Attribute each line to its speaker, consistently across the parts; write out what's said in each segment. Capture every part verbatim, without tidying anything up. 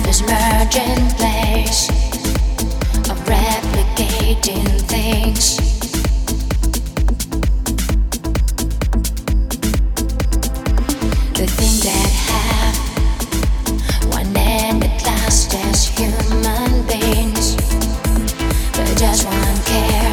Speaker 1: this merging place of replicating things. The thing that have one ended classed as human beings, but just one care.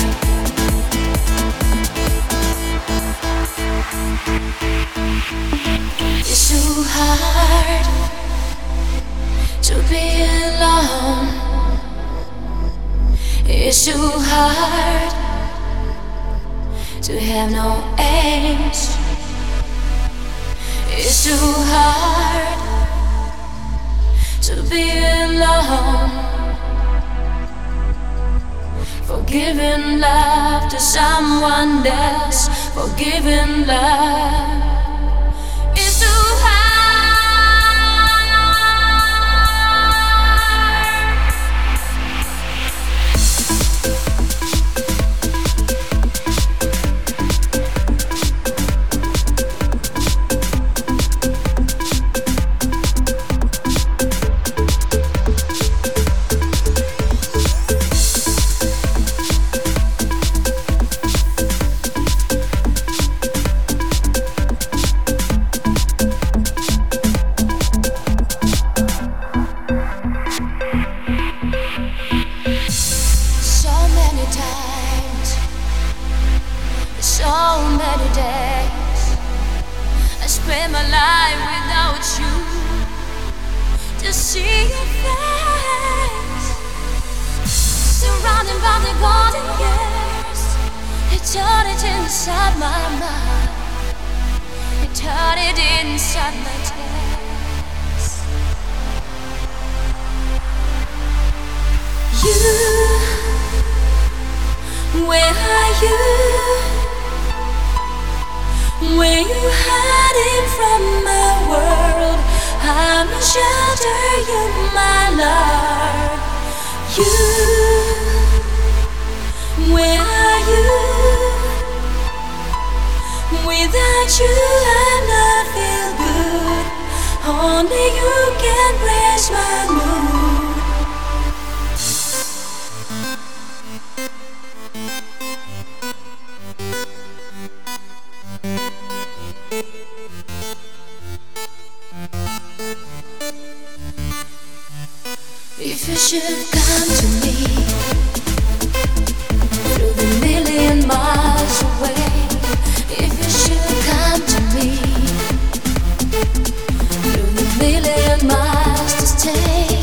Speaker 1: It's too hard to be alone. It's too hard to have no aims. It's too hard to be alone. For giving love to someone else, for giving love. It's too hard. So many days I spent my life without you, to see your face, surrounded by the golden years. Eternity inside my mind, eternity inside my tears. You, where are you? Where you hiding from my world? I'm your shelter, you my love. You, where are you? Without you I not feel good. Only you can raise my mood. If you should come to me through the million miles away, if you should come to me through the million miles to stay,